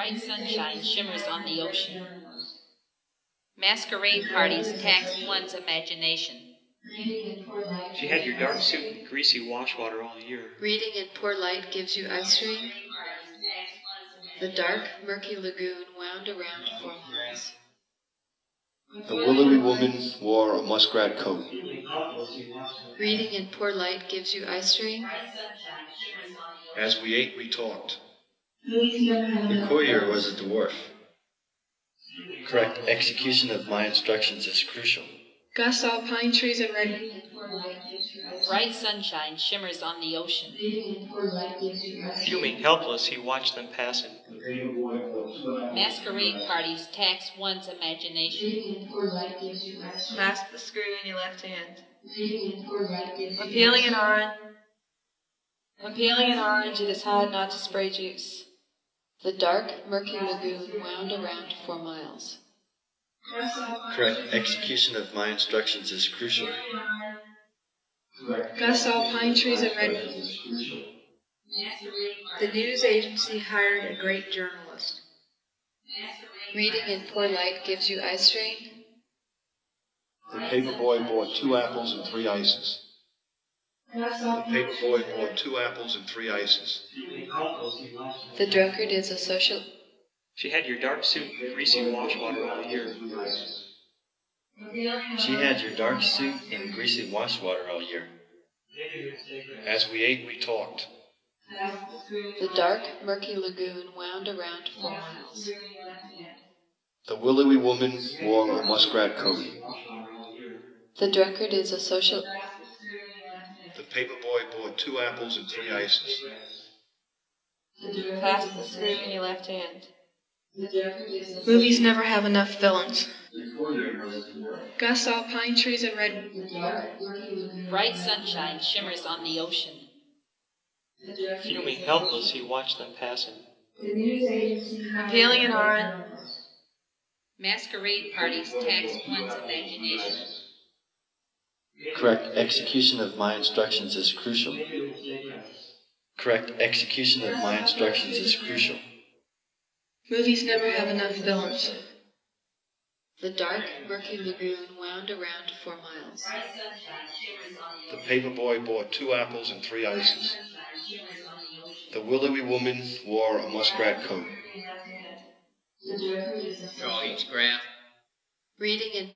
Bright sunshine shimmers on the ocean. Masquerade parties tax one's imagination. She had your dark suit and greasy washwater all year. Reading in poor light gives you ice cream. The dark, murky lagoon wound around for miles. The willowy woman wore a muskrat coat. Reading in poor light gives you ice cream. As we ate, we talked. The courier was a dwarf. Correct execution of my instructions is crucial. Gus saw pine trees and red. Bright sunshine shimmers on the ocean. Fuming, helpless, he watched them passing. Masquerade parties tax one's imagination. Clasp the screw in your left hand. When peeling an orange, it is hard not to spray juice. The dark, murky lagoon wound around for miles. Correct execution of my instructions is crucial. Gus saw pine trees and red. The news agency hired a great journalist. Reading in poor light gives you eye strain. The paper boy bought 2 apples and 3 ices. The paper boy bought 2 apples and 3 ices. The drunkard is a social. She had your dark suit and greasy washwater all year. She had your dark suit and greasy washwater all year. As we ate, we talked. The dark, murky lagoon wound around for miles. The willowy woman wore a muskrat coat. The drunkard is a social. The paper boy bought 2 apples and 3 ices. Clasp the screw in your left hand. Movies never have enough villains. Gus saw pine trees and red. Bright sunshine shimmers on the ocean. Fuming, helpless, he watched them passing. Peeling an orange. Masquerade parties tax one's imagination. Correct execution of my instructions is crucial. Correct execution of my instructions is crucial. Movies never have enough villains. The dark, murky lagoon wound around for miles. The paper boy bought 2 apples and 3 ices. The willowy woman wore a muskrat coat. Joe eats crab. Reading in